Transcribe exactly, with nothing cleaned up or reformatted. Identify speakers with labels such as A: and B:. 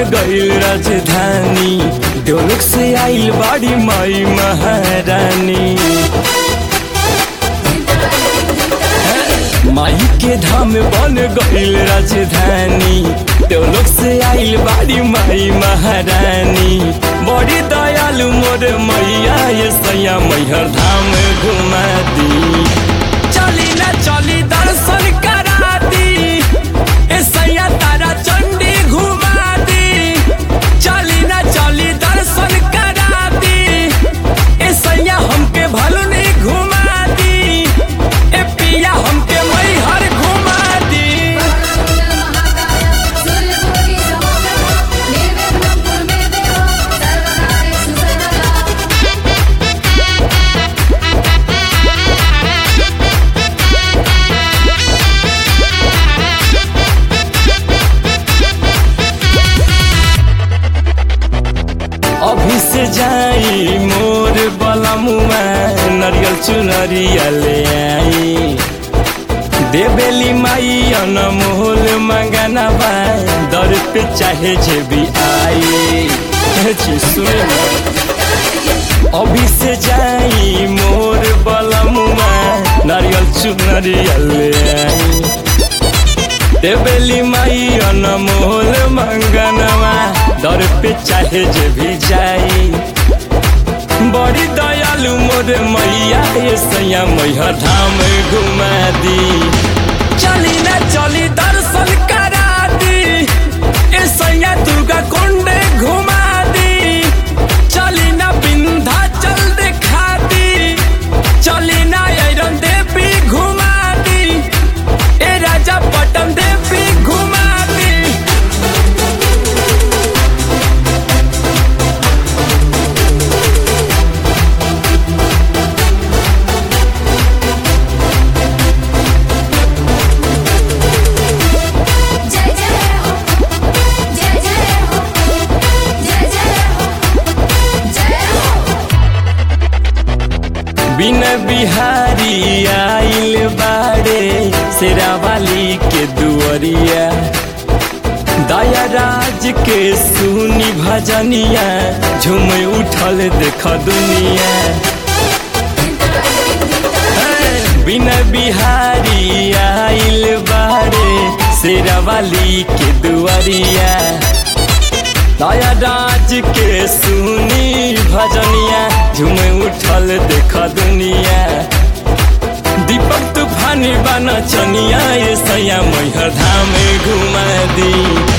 A: गईल राजधानी, डोलक से आइल बाड़ी माई महारानी। माई के धाम बन गईल राजधानी, डोलक से आइल बाड़ी माई महारानी। बड़ी दयालु मोर मैया ये सैया मैहर धाम घुमा दी। चली ना चली दर्शन करा दी, ए सैया तारा चंडी घुमा दी। चली ना चली दर्शन करा दी, ए सैया हमके भलुनी घुमा दी। ए पिया हमके मैहर घुमा दी। अभी से जाई मोर बलमुआ, नरियल चुनरिया ले आई। देवेली माई अनमोल मंगना बा, दर पे चाहे जे भी आई। सुने अभी से जाई मोर बलमुआ, नरियल चुनरिया ले आई। देवेली माई अनमोल मंगनवा, दर पे चाहे जे भी जाई। बड़ी दयालु मोर मैया ये सैया मैहर धाम घुमा दी। चली ना चली दर्शन करा दी, ए सैया दुर्गा कुंड घुमा दी। चली ना विंध्याचल दिखा दी, चली ना ऐरन देवी घुमा दी। ए राजा पटन देवी घुमा दी। बिना बिहारी आइल बाड़े शेरावाली के दुआरिया। दया राज के सुनी भजनिया, झूम उठल देख दुनिया। बिना बिहारी आइल बाड़े शेरावाली के दुआरिया। दया राज के सुनी भजनिया, झूम उठल देख दुनिया। दीपक तूफानी बना चनिया, ये सैया मैहर धाम घुमा दी।